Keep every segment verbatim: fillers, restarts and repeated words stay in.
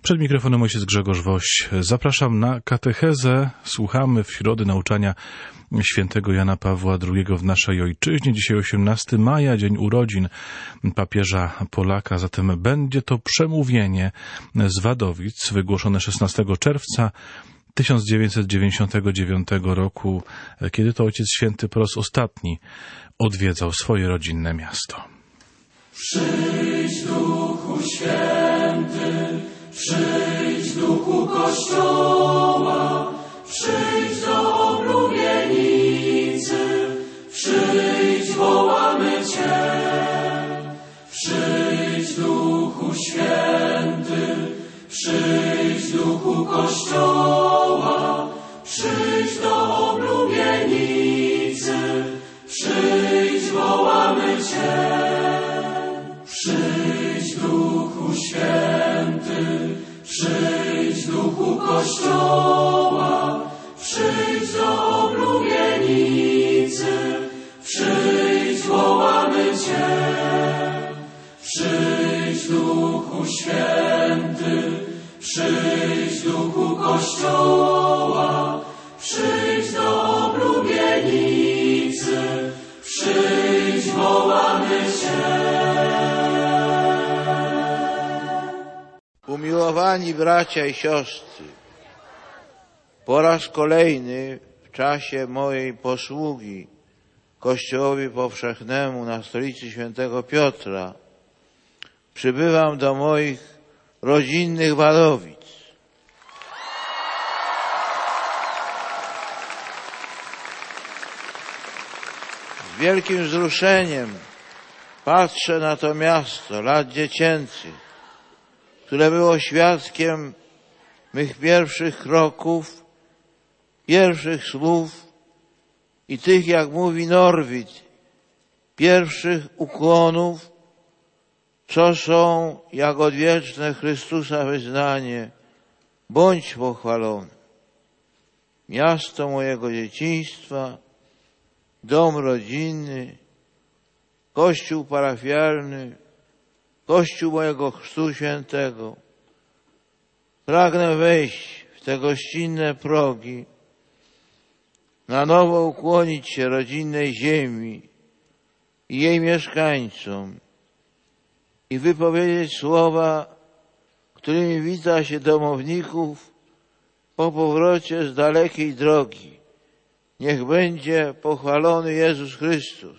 Przed mikrofonem ojciec Grzegorz Woś. Zapraszam na katechezę. Słuchamy w środę nauczania świętego Jana Pawła drugiego w naszej ojczyźnie. Dzisiaj osiemnastego maja, dzień urodzin papieża Polaka. Zatem będzie to przemówienie z Wadowic, wygłoszone szesnastego czerwca tysiąc dziewięćset dziewięćdziesiątego dziewiątego roku, kiedy to ojciec święty po raz ostatni odwiedzał swoje rodzinne miasto. Przyjdź Duchu Święty, przyjdź Duchu Kościoła, przyjdź do oblubienicy, przyjdź, wołamy Cię. Przyjdź Duchu Święty, przyjdź Duchu Kościoła, przyjdź do oblubienicy, przyjdź, wołamy Cię. Przyjdź Duchu Święty, przyjdź Duchu Kościoła, przyjdź do oblubienicy, przyjdź, wołamy Cię. Przyjdź Duchu Święty, przyjdź Duchu Kościoła, przyjdź do oblubienicy, przyjdź, wołamy Cię. Umiłowani bracia i siostry, po raz kolejny w czasie mojej posługi Kościołowi Powszechnemu na stolicy Świętego Piotra przybywam do moich rodzinnych Wadowic. Z wielkim wzruszeniem patrzę na to miasto lat dziecięcych, które było świadkiem mych pierwszych kroków, pierwszych słów i tych, jak mówi Norwid, pierwszych ukłonów, co są jak odwieczne Chrystusa wyznanie, bądź pochwalony. Miasto mojego dzieciństwa, dom rodzinny, kościół parafialny, kościół mojego chrztu świętego. Pragnę wejść w te gościnne progi, na nowo ukłonić się rodzinnej ziemi i jej mieszkańcom i wypowiedzieć słowa, którymi wita się domowników po powrocie z dalekiej drogi. Niech będzie pochwalony Jezus Chrystus.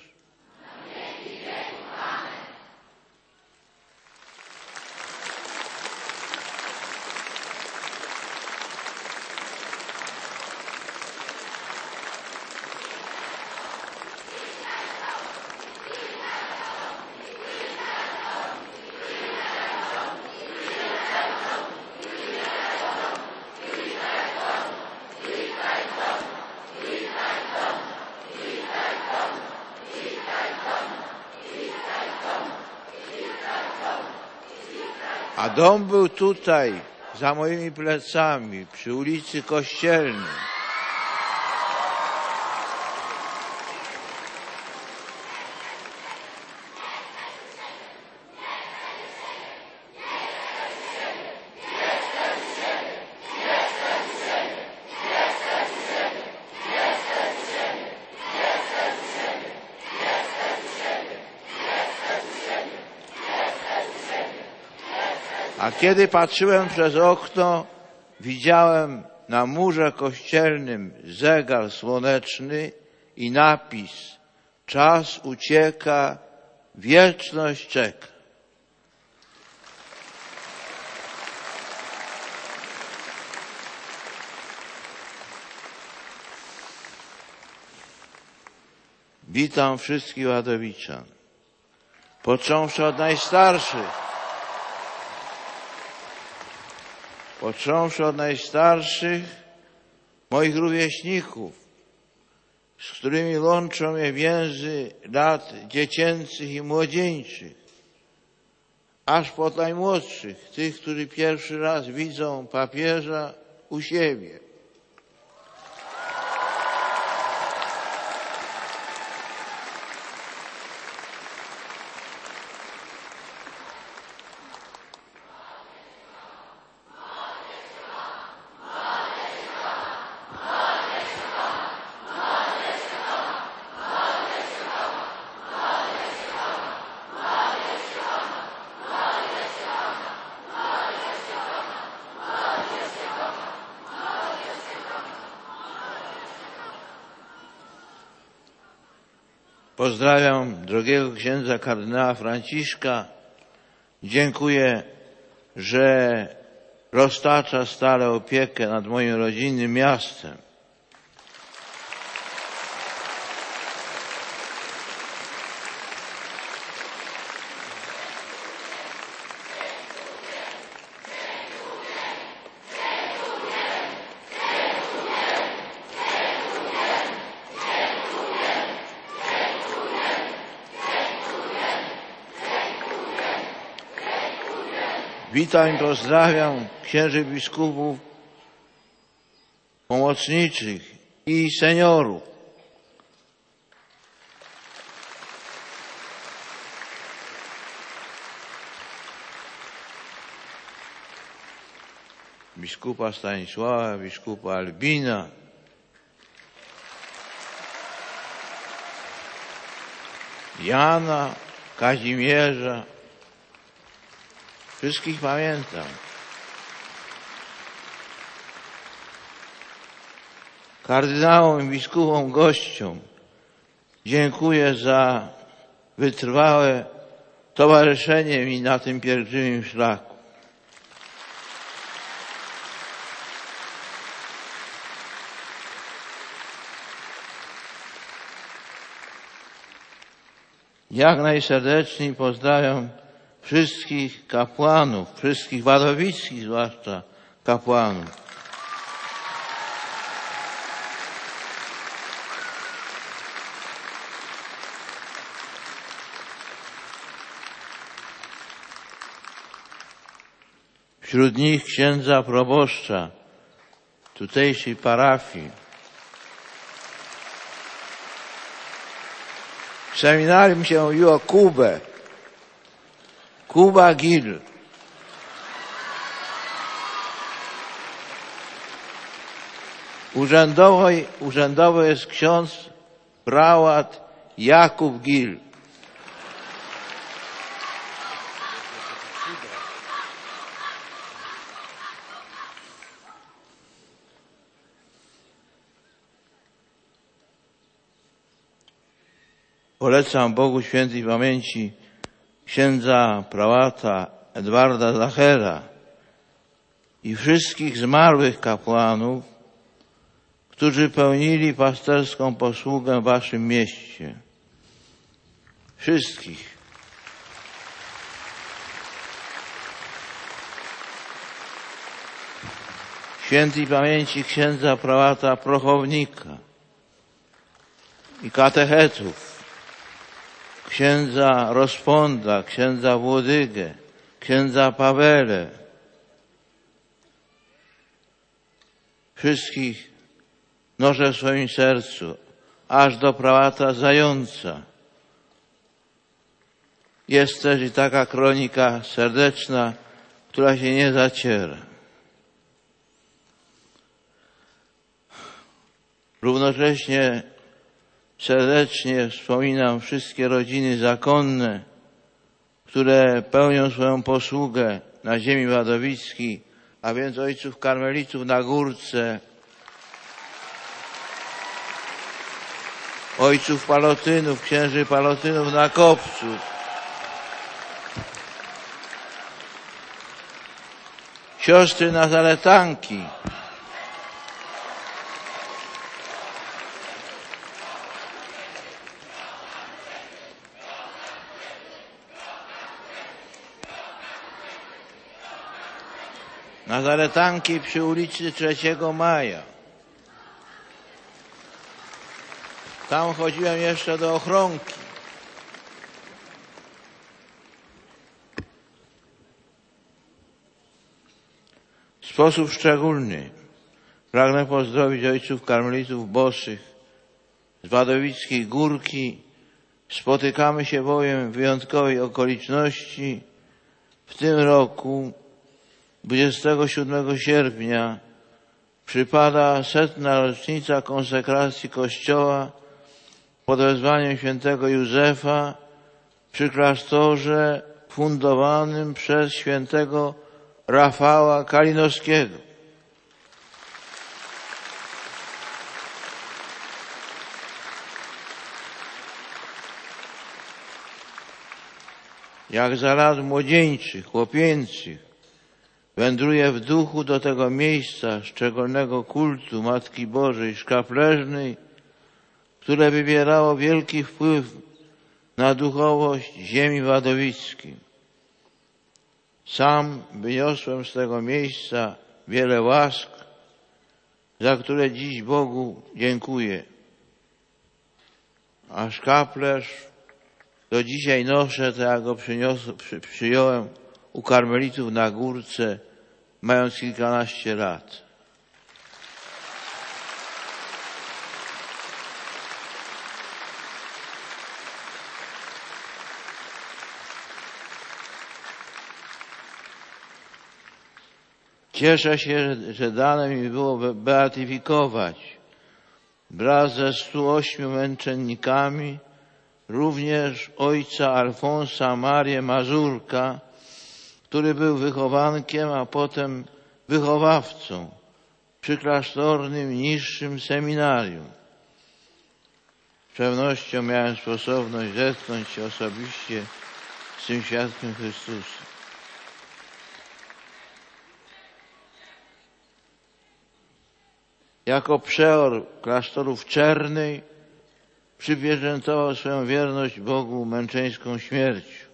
A dom był tutaj, za moimi plecami, przy ulicy Kościelnej. A kiedy patrzyłem przez okno, widziałem na murze kościelnym zegar słoneczny i napis: czas ucieka, wieczność czeka. Witam wszystkich Wadowiczan, począwszy od najstarszych, Począwszy od najstarszych moich rówieśników, z którymi łączą mnie więzy lat dziecięcych i młodzieńczych, aż po najmłodszych, tych, którzy pierwszy raz widzą papieża u siebie. Pozdrawiam drogiego księdza kardynała Franciszka. Dziękuję, że roztacza stale opiekę nad moim rodzinnym miastem. Witam i pozdrawiam księży biskupów, pomocniczych i seniorów. Biskupa Stanisława, biskupa Albina, Jana, Kazimierza. Wszystkich pamiętam. Kardynałom i biskupom gościom dziękuję za wytrwałe towarzyszenie mi na tym pielgrzymim szlaku. Jak najserdeczniej pozdrawiam wszystkich kapłanów, wszystkich wadowickich zwłaszcza kapłanów. Wśród nich księdza proboszcza tutejszej parafii. W seminarium się mówiło Kubę. Kuba Gil. Urzędowo, urzędowo jest ksiądz prałat Jakub Gil. Polecam Bogu świętej pamięci księdza prałata Edwarda Zachera i wszystkich zmarłych kapłanów, którzy pełnili pasterską posługę w waszym mieście. Wszystkich. Świętej pamięci księdza prałata Prochownika i katechetów, księdza Rozponda, księdza Włodygę, księdza Pawele. Wszystkich noszę w swoim sercu, aż do prałata Zająca. Jest też i taka kronika serdeczna, która się nie zaciera. Równocześnie serdecznie wspominam wszystkie rodziny zakonne, które pełnią swoją posługę na ziemi wadowickiej, a więc ojców karmelitów na Górce, ojców palotynów, księży palotynów na Kopcu, siostry nazaretanki, nazaretanki przy ulicy trzeciego Maja. Tam chodziłem jeszcze do ochronki. W sposób szczególny pragnę pozdrowić ojców karmelitów boszych z Wadowickiej Górki. Spotykamy się bowiem w wyjątkowej okoliczności. W tym roku dwudziestego siódmego sierpnia przypada setna rocznica konsekracji Kościoła pod wezwaniem świętego Józefa przy klasztorze fundowanym przez świętego Rafała Kalinowskiego. jak za lat młodzieńczych, chłopięcych, wędruję w duchu do tego miejsca szczególnego kultu Matki Bożej Szkapleżnej, które wywierało wielki wpływ na duchowość ziemi wadowickiej. Sam wyniosłem z tego miejsca wiele łask, za które dziś Bogu dziękuję. A szkaplerz do dzisiaj noszę, tak jak go przyniosłem, przy, przyjąłem u karmelitów na górce, mając kilkanaście lat. Cieszę się, że dane mi było beatyfikować wraz ze stu ośmiu męczennikami również ojca Alfonsa Marię Mazurka, który był wychowankiem, a potem wychowawcą przy klasztornym niższym seminarium. Z pewnością miałem sposobność zetknąć się osobiście z tym świadkiem Chrystusa. Jako przeor klasztoru w Czernej przypieczętował swoją wierność Bogu męczeńską śmiercią.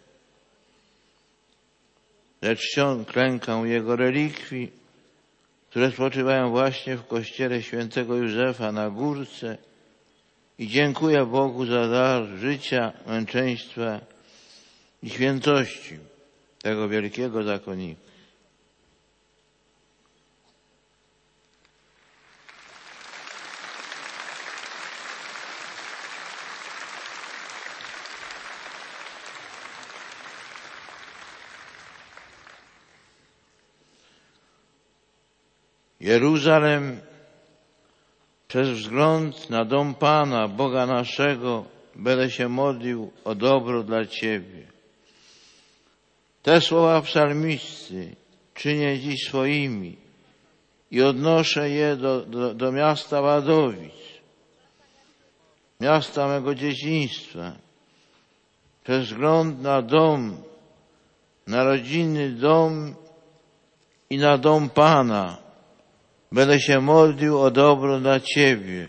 Lecz czcią klękam Jego relikwii, które spoczywają właśnie w kościele świętego Józefa na Górce i dziękuję Bogu za dar życia, męczeństwa i świętości tego wielkiego zakonnika. Jeruzalem, przez wzgląd na dom Pana, Boga naszego, będę się modlił o dobro dla Ciebie. Te słowa psalmisty czynię dziś swoimi i odnoszę je do, do, do miasta Wadowic, miasta mego dzieciństwa. Przez wzgląd na dom, na rodzinny dom i na dom Pana będę się modlił o dobro dla Ciebie.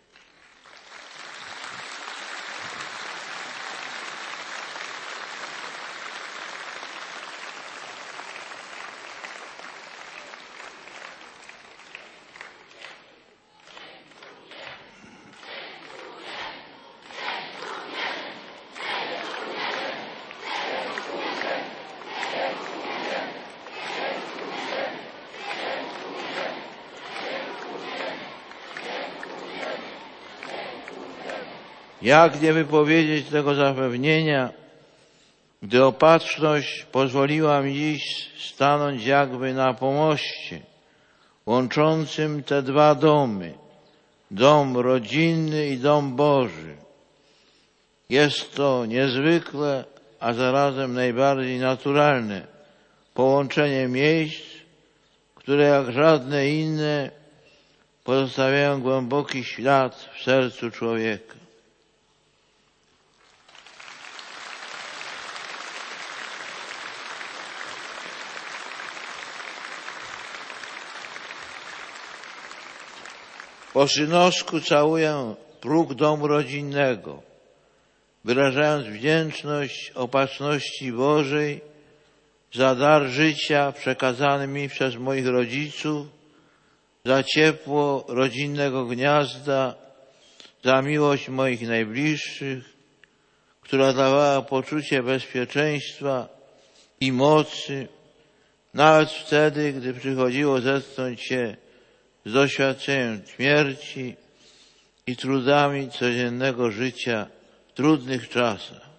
Jak nie wypowiedzieć tego zapewnienia, gdy opatrzność pozwoliła mi dziś stanąć jakby na pomoście łączącym te dwa domy, dom rodzinny i dom Boży. Jest to niezwykłe, a zarazem najbardziej naturalne połączenie miejsc, które jak żadne inne pozostawiają głęboki ślad w sercu człowieka. Po synosku całuję próg domu rodzinnego, wyrażając wdzięczność opatrzności Bożej za dar życia przekazany mi przez moich rodziców, za ciepło rodzinnego gniazda, za miłość moich najbliższych, która dawała poczucie bezpieczeństwa i mocy, nawet wtedy, gdy przychodziło zetknąć się z doświadczeniem śmierci i trudami codziennego życia w trudnych czasach.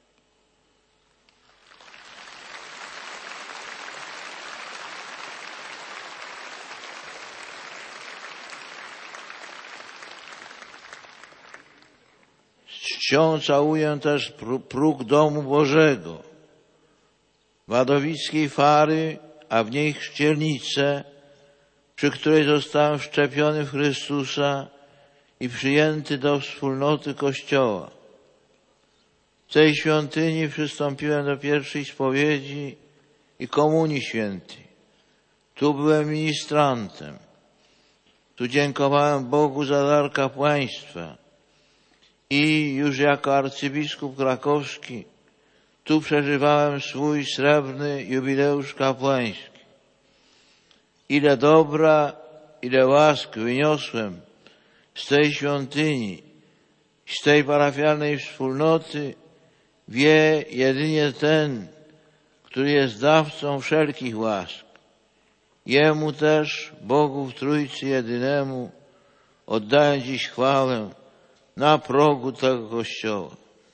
Z czcią całuję też próg domu Bożego, wadowickiej Fary, a w niej chrzcielnicę, przy której zostałem wszczepiony w Chrystusa i przyjęty do wspólnoty Kościoła. W tej świątyni przystąpiłem do pierwszej spowiedzi i komunii świętej. Tu byłem ministrantem. Tu dziękowałem Bogu za dar kapłaństwa. I już jako arcybiskup krakowski tu przeżywałem swój srebrny jubileusz kapłański. Ile dobra, ile łask wyniosłem z tej świątyni, z tej parafialnej wspólnoty, wie jedynie ten, który jest dawcą wszelkich łask. Jemu też, Bogu w Trójcy Jedynemu, oddaję dziś chwałę na progu tego Kościoła.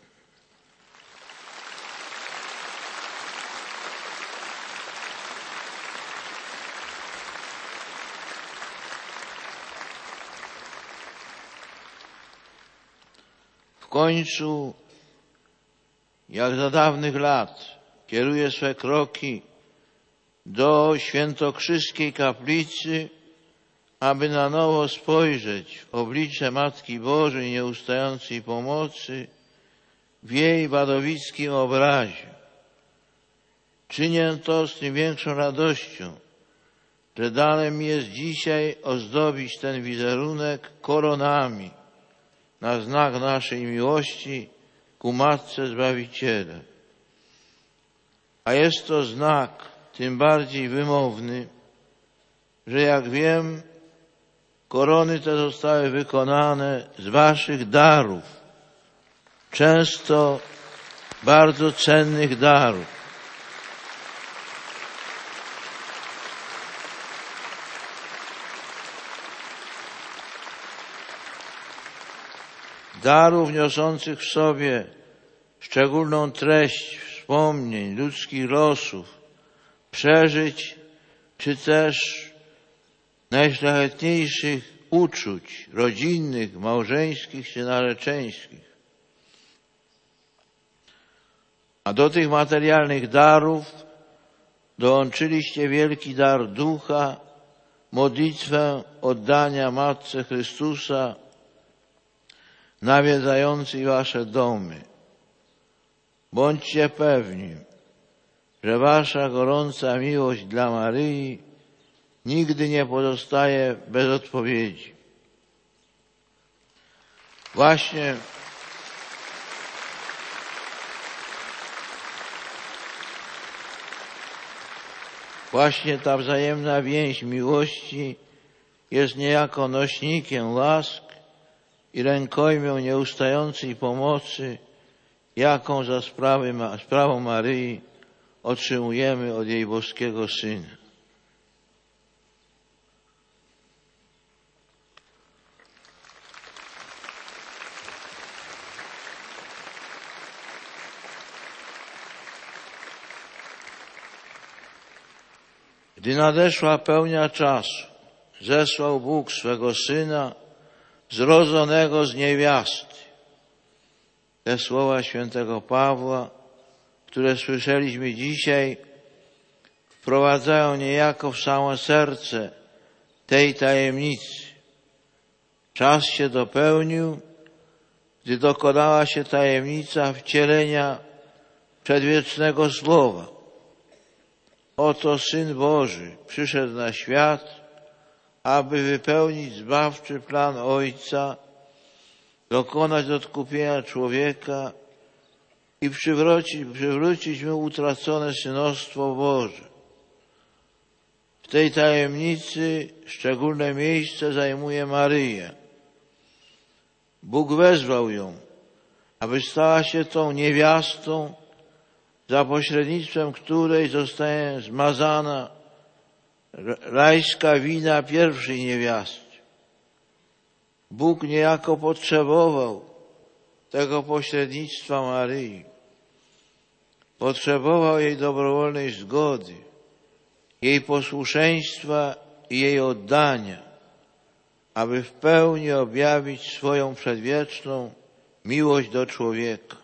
W końcu, jak za dawnych lat, kieruję swe kroki do świętokrzyskiej kaplicy, aby na nowo spojrzeć w oblicze Matki Bożej nieustającej pomocy w jej wadowickim obrazie. Czynię to z tym większą radością, że dane mi jest dzisiaj ozdobić ten wizerunek koronami na znak naszej miłości ku Matce Zbawiciela. A jest to znak tym bardziej wymowny, że jak wiem, korony te zostały wykonane z waszych darów, często bardzo cennych darów. Darów niosących w sobie szczególną treść wspomnień, ludzkich losów, przeżyć, czy też najszlachetniejszych uczuć rodzinnych, małżeńskich czy narzeczeńskich. A do tych materialnych darów dołączyliście wielki dar ducha, modlitwę oddania Matce Chrystusa, nawiedzającej wasze domy. Bądźcie pewni, że wasza gorąca miłość dla Maryi nigdy nie pozostaje bez odpowiedzi. Właśnie Właśnie ta wzajemna więź miłości jest niejako nośnikiem łask i rękojmią nieustającej pomocy, jaką za sprawy, sprawą Maryi otrzymujemy od jej boskiego Syna. Gdy nadeszła pełnia czasu, zesłał Bóg swego Syna, zrodzonego z niewiasty. Te słowa świętego Pawła, które słyszeliśmy dzisiaj, wprowadzają niejako w samo serce tej tajemnicy. Czas się dopełnił, gdy dokonała się tajemnica wcielenia przedwiecznego Słowa. Oto Syn Boży przyszedł na świat, aby wypełnić zbawczy plan Ojca, dokonać odkupienia człowieka i przywrócić, przywrócić mu utracone synostwo Boże. W tej tajemnicy szczególne miejsce zajmuje Maryja. Bóg wezwał ją, aby stała się tą niewiastą, za pośrednictwem której zostaje zmazana rajska wina pierwszej niewiasty. Bóg niejako potrzebował tego pośrednictwa Maryi. Potrzebował jej dobrowolnej zgody, jej posłuszeństwa i jej oddania, aby w pełni objawić swoją przedwieczną miłość do człowieka.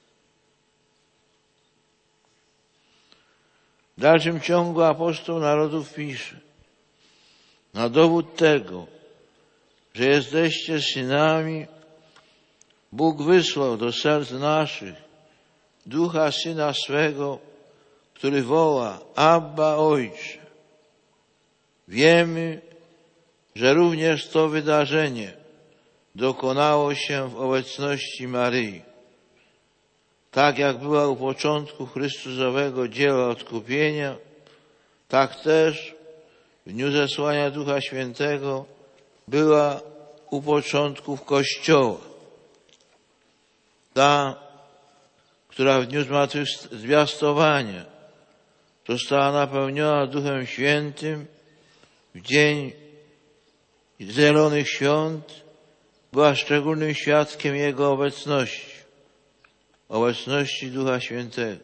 W dalszym ciągu apostoł narodów pisze: na dowód tego, że jesteście synami, Bóg wysłał do serc naszych Ducha Syna swego, który woła: Abba, Ojcze. Wiemy, że również to wydarzenie dokonało się w obecności Maryi. Tak jak była u początku Chrystusowego dzieła odkupienia, tak też w dniu zesłania Ducha Świętego była u początków Kościoła. Ta, która w dniu zwiastowania została napełniona Duchem Świętym w dzień Zielonych Świąt, była szczególnym świadkiem Jego obecności, obecności Ducha Świętego.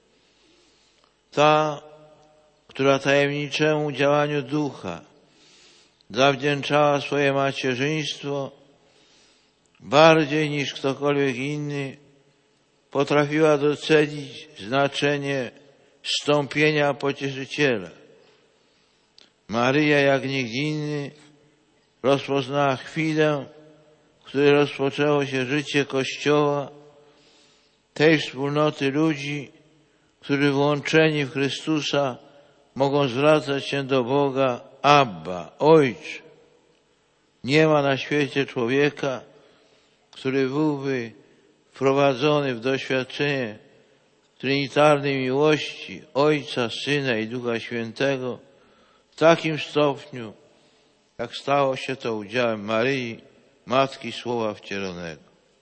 Ta, która tajemniczemu działaniu Ducha zawdzięczała swoje macierzyństwo, bardziej niż ktokolwiek inny potrafiła docenić znaczenie zstąpienia Pocieszyciela. Maryja, jak nikt inny, rozpoznała chwilę, w której rozpoczęło się życie Kościoła, tej wspólnoty ludzi, którzy włączeni w Chrystusa mogą zwracać się do Boga: Abba, Ojcze. Nie ma na świecie człowieka, który byłby wprowadzony w doświadczenie trinitarnej miłości Ojca, Syna i Ducha Świętego w takim stopniu, jak stało się to udziałem Maryi, Matki Słowa Wcielonego.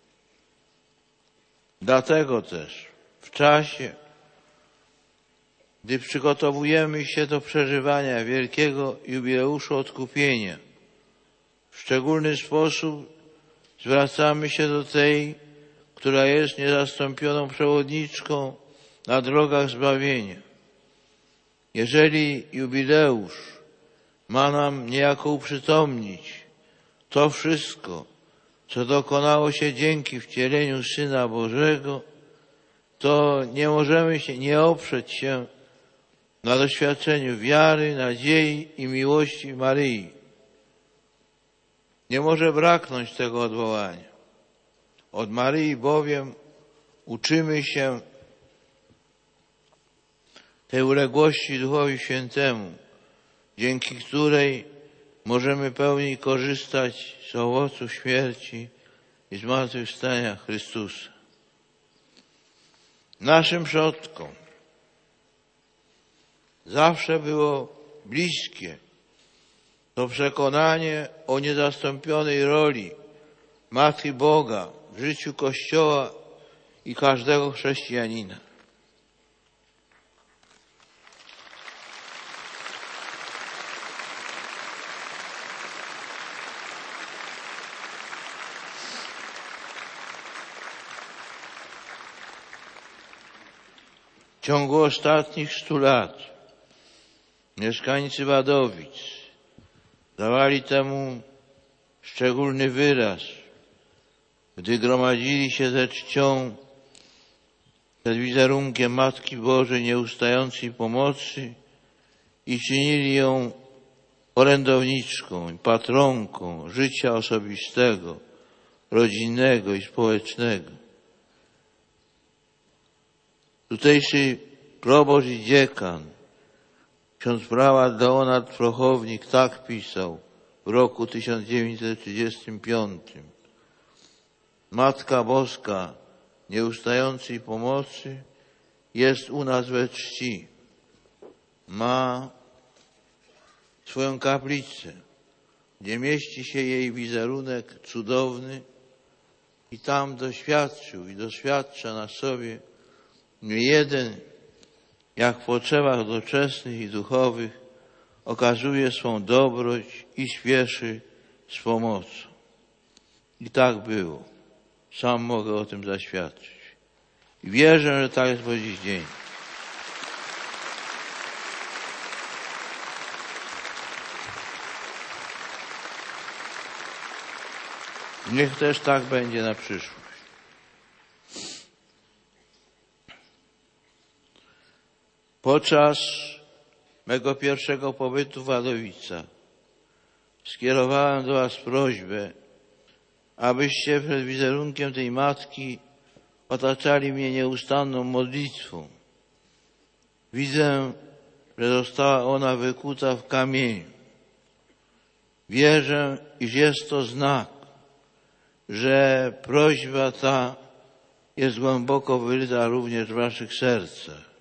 Dlatego też w czasie, gdy przygotowujemy się do przeżywania wielkiego jubileuszu odkupienia, w szczególny sposób zwracamy się do tej, która jest niezastąpioną przewodniczką na drogach zbawienia. Jeżeli jubileusz ma nam niejako uprzytomnić to wszystko, co dokonało się dzięki wcieleniu Syna Bożego, to nie możemy się nie oprzeć się na doświadczeniu wiary, nadziei i miłości Maryi. Nie może braknąć tego odwołania. Od Maryi bowiem uczymy się tej uległości Duchowi Świętemu, dzięki której możemy pełniej korzystać z owoców śmierci i zmartwychwstania Chrystusa. Naszym przodkom zawsze było bliskie to przekonanie o niezastąpionej roli Matki Boga w życiu Kościoła i każdego chrześcijanina. W ciągu ostatnich stu lat mieszkańcy Wadowic dawali temu szczególny wyraz, gdy gromadzili się ze czcią przed wizerunkiem Matki Bożej Nieustającej Pomocy i czynili ją orędowniczką i patronką życia osobistego, rodzinnego i społecznego. Tutejszy proboszcz i dziekan, ksiądz prałat Leonard Prochownik tak pisał w roku tysiąc dziewięćset trzydziestym piątym. Matka Boska Nieustającej Pomocy jest u nas we czci. Ma swoją kaplicę, gdzie mieści się jej wizerunek cudowny i tam doświadczył i doświadcza na sobie nie jeden, jak w potrzebach doczesnych i duchowych okazuje swą dobroć i śpieszy z pomocą. I tak było. Sam mogę o tym zaświadczyć. I wierzę, że tak jest po dziś dzień. Niech też tak będzie na przyszłość. Podczas mego pierwszego pobytu w Wadowicach skierowałem do Was prośbę, abyście przed wizerunkiem tej Matki otaczali mnie nieustanną modlitwą. Widzę, że została ona wykuta w kamieniu. Wierzę, iż jest to znak, że prośba ta jest głęboko wyryta również w waszych sercach.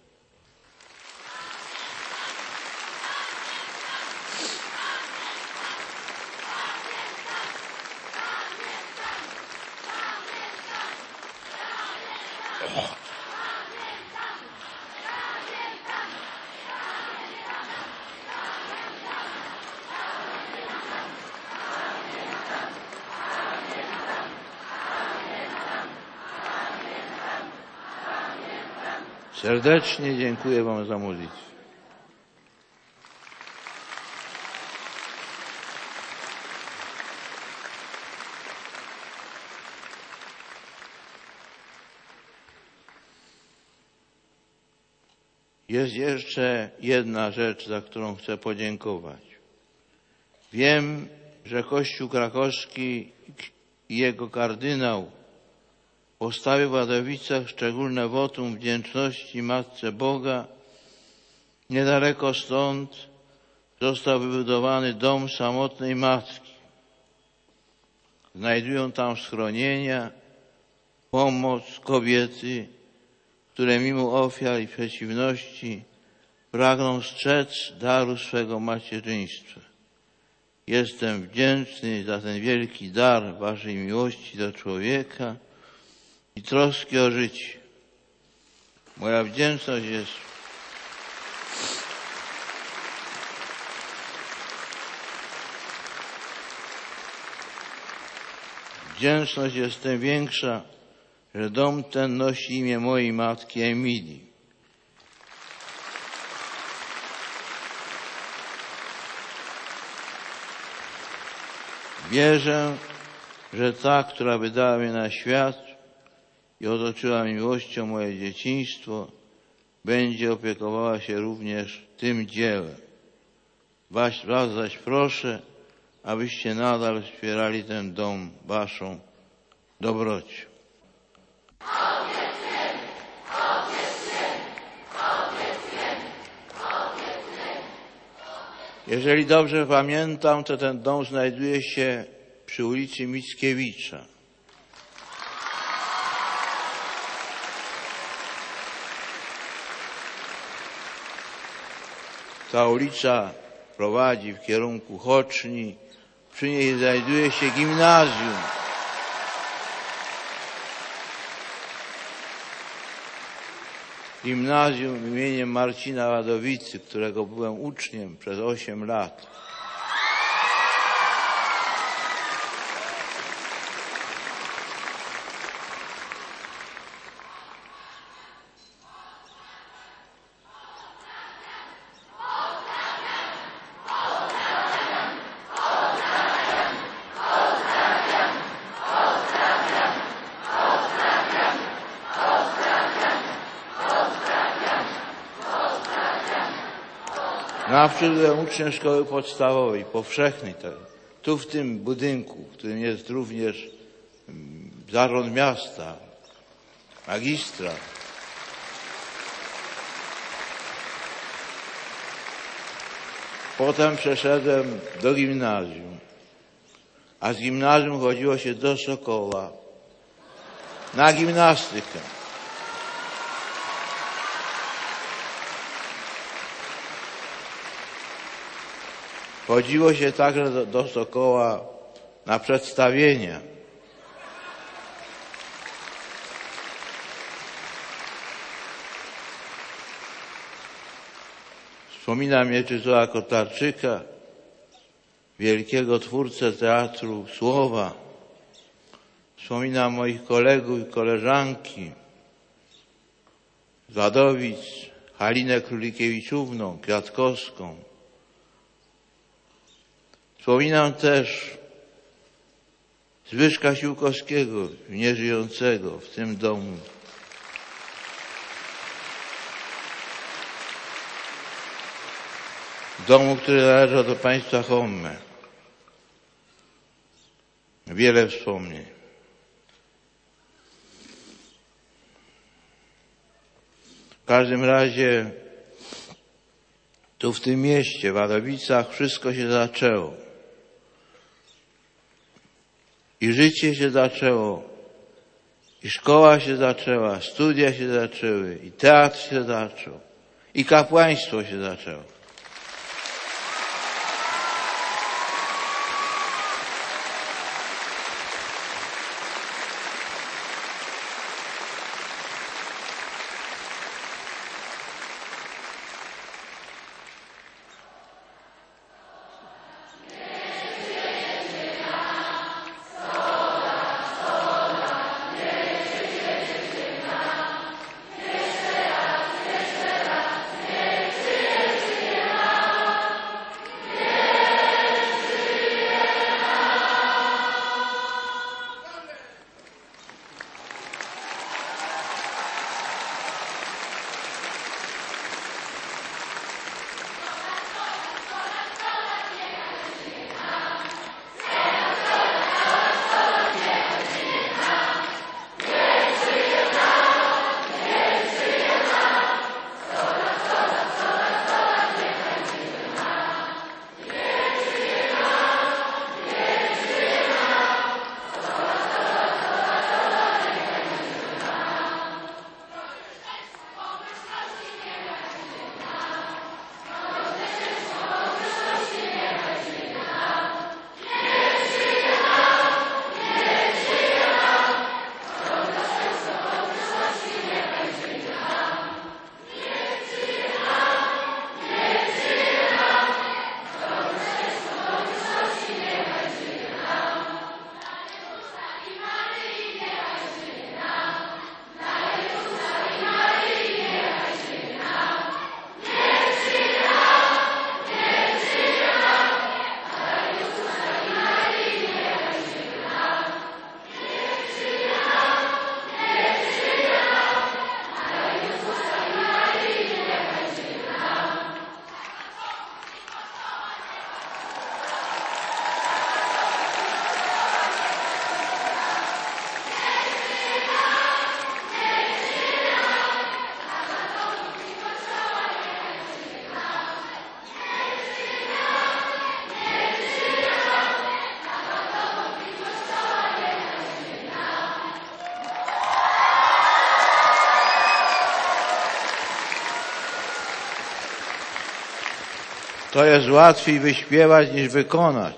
Serdecznie dziękuję wam za modlitwę. Jest jeszcze jedna rzecz, za którą chcę podziękować. Wiem, że Kościół krakowski i jego kardynał postawił w Wadowicach szczególne wotum wdzięczności Matce Boga. Niedaleko stąd został wybudowany dom samotnej matki. Znajdują tam schronienia, pomoc kobiety, które mimo ofiar i przeciwności pragną strzec daru swego macierzyństwa. Jestem wdzięczny za ten wielki dar waszej miłości do człowieka i troski o życie. Moja wdzięczność jest wdzięczność jest tym większa, że dom ten nosi imię mojej matki Emilii. Wierzę, że ta, która wydała mnie na świat i otoczyła miłością moje dzieciństwo, będzie opiekowała się również tym dziełem. Was, was zaś proszę, abyście nadal wspierali ten dom waszą dobrocią. Jeżeli dobrze pamiętam, to ten dom znajduje się przy ulicy Mickiewicza. Ta ulica prowadzi w kierunku Choczni. Przy niej znajduje się gimnazjum. Gimnazjum imieniem Marcina Wadowicy, którego byłem uczniem przez osiem lat. Nawprzód byłem uczniem szkoły podstawowej, powszechnej. Tu w tym budynku, w którym jest również zarząd miasta, magistrat. Potem przeszedłem do gimnazjum, a z gimnazjum chodziło się do Sokoła na gimnastykę. Chodziło się także do, do Sokoła na przedstawienia. Wspominam Mieczysława Kotarczyka, wielkiego twórcę teatru Słowa. Wspominam moich kolegów i koleżanki z Wadowic, Halinę Królikiewiczówną, Kwiatkowską. Wspominam też Zbyszka Siłkowskiego, nieżyjącego w tym domu. W domu, który należał do państwa Homme. Wiele wspomnień. każdym razie tu w tym mieście, w Wadowicach, wszystko się zaczęło. I życie się zaczęło, i szkoła się zaczęła, studia się zaczęły, i teatr się zaczął, i kapłaństwo się zaczęło. To jest łatwiej wyśpiewać niż wykonać.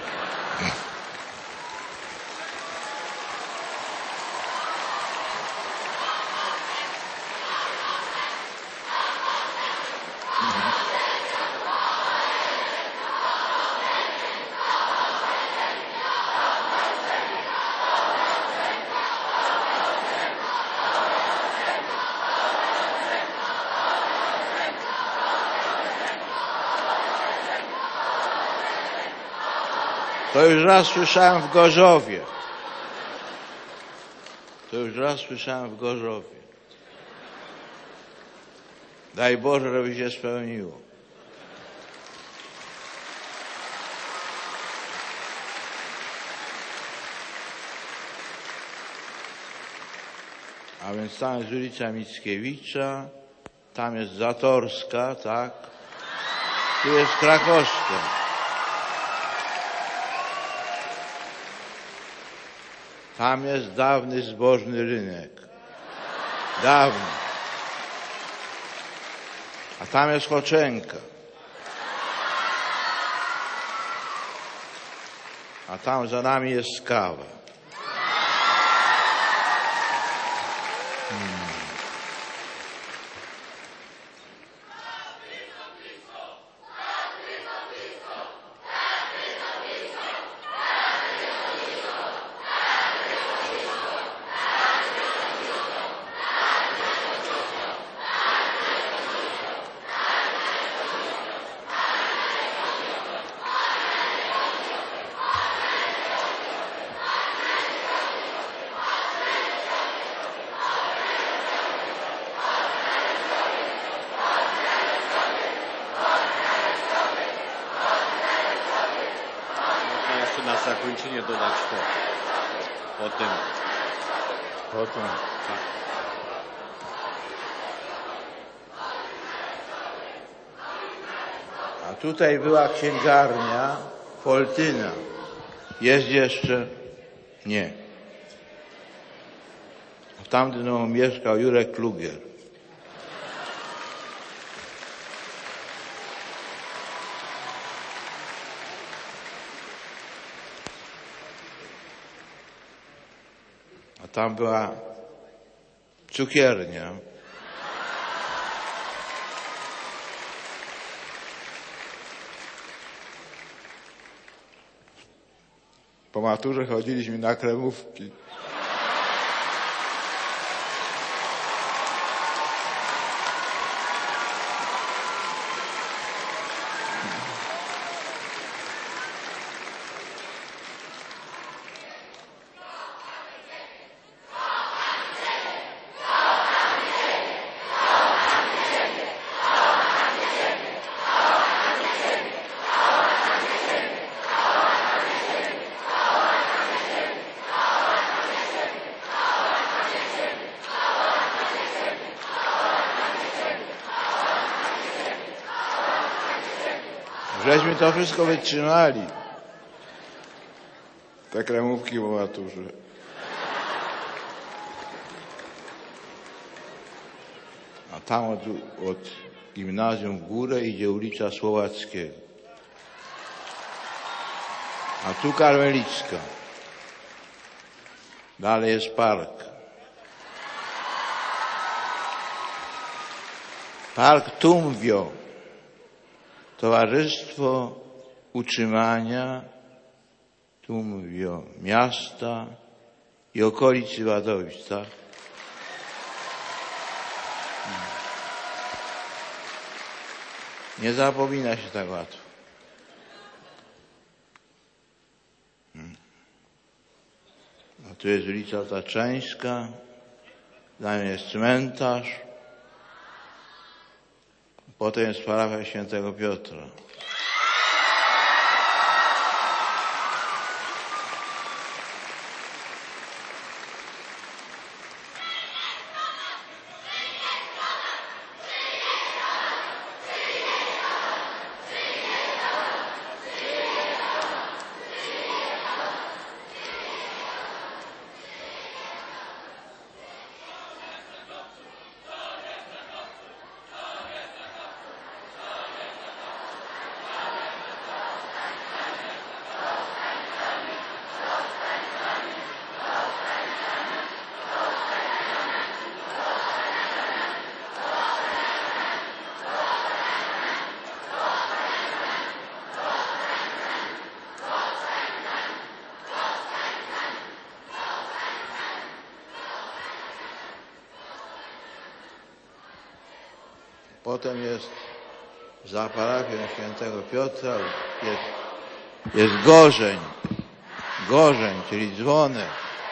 To już raz słyszałem w Gorzowie. To już raz słyszałem w Gorzowie. Daj Boże, żeby się spełniło. A więc tam jest ulica Mickiewicza, tam jest Zatorska, tak? Tu jest Krakowska. Tam jest dawny zbożny rynek. Dawny. A tam jest Choczenka. A tam za nami jest Skawa. Hmm. Na zakończenie dodać to. Potem. Potem. Tak. tutaj była księgarnia Foltyna. Jest jeszcze? Nie. W tamtym domu mieszkał Jurek Klugier. A tam była cukiernia. Po maturze chodziliśmy na kremówki. Żeśmy to wszystko wytrzymali. Te kremówki po maturze. A tam od, od gimnazjum w górę idzie ulica Słowackiego. A tu Karmelicka. Dalej jest park. Park Tumwio. Towarzystwo Utrzymania Tumwio miasta i okolicy Wadowic, tak? Nie zapomina się tak łatwo. A tu jest ulica Taczeńska, tam jest cmentarz. Potem jest parafia Świętego Piotra. Potem jest za parafią Świętego Piotra jest, jest Gorzeń. Gorzeń, czyli dzwonek.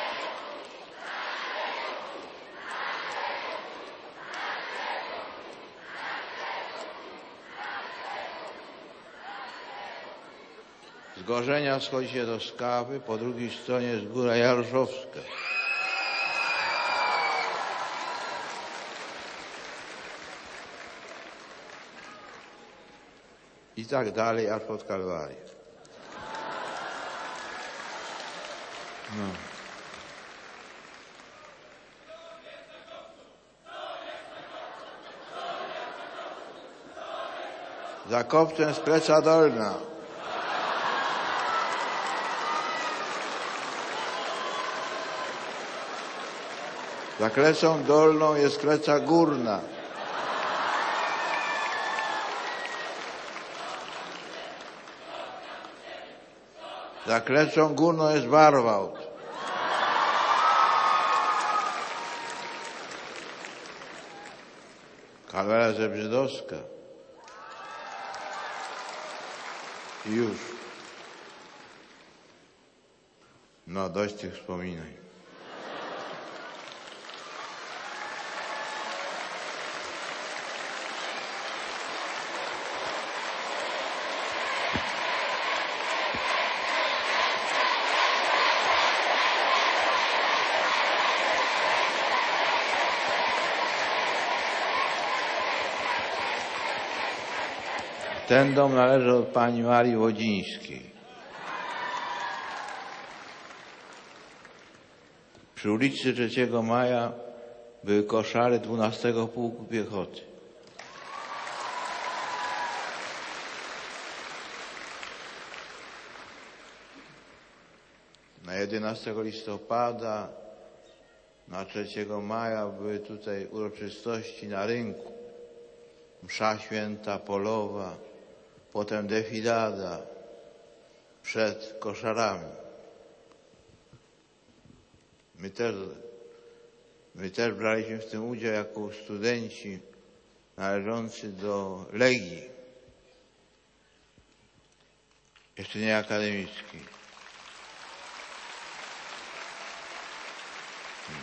Z Gorzenia schodzi się do Skawy, po drugiej stronie jest Góra Jaroszowska. I tak dalej, aż pod Kalwarię. No. Za kopcem Skleca Dolna. Za Klecą Dolną jest Kleca Górna. Za Klecą Górną jest Barwałt. Kalwaria Zebrzydowska. I już. No, dość tych wspominań. Ten dom należy od pani Marii Łodzińskiej. Przy ulicy trzeciego Maja były koszary dwunastego Pułku Piechoty. Na jedenastego listopada, na trzeciego Maja były tutaj uroczystości na rynku. Msza święta polowa, potem defilada przed koszarami. My też, my też braliśmy w tym udział jako studenci należący do Legii, jeszcze nie akademickiej. Hmm.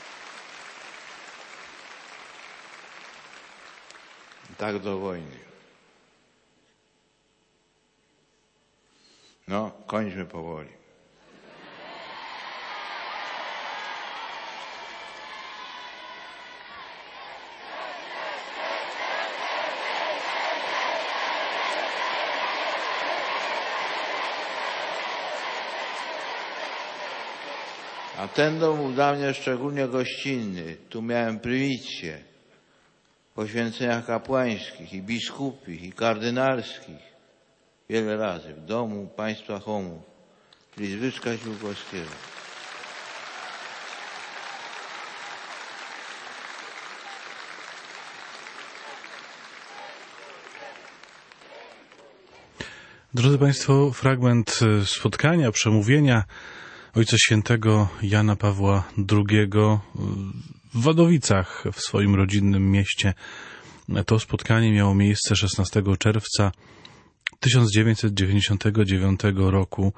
Tak do wojny. No, kończmy powoli. A ten dom był dla mnie szczególnie gościnny. Tu miałem prywicję poświęceniach kapłańskich i biskupich i kardynalskich. Wiele razy w domu państwa Chomów, czyli Zbyszka Śluchowskiego. Drodzy Państwo, fragment spotkania, przemówienia Ojca Świętego Jana Pawła drugiego w Wadowicach, w swoim rodzinnym mieście. To spotkanie miało miejsce szesnastego czerwca tysiąc dziewięćset dziewięćdziesiątego dziewiątego roku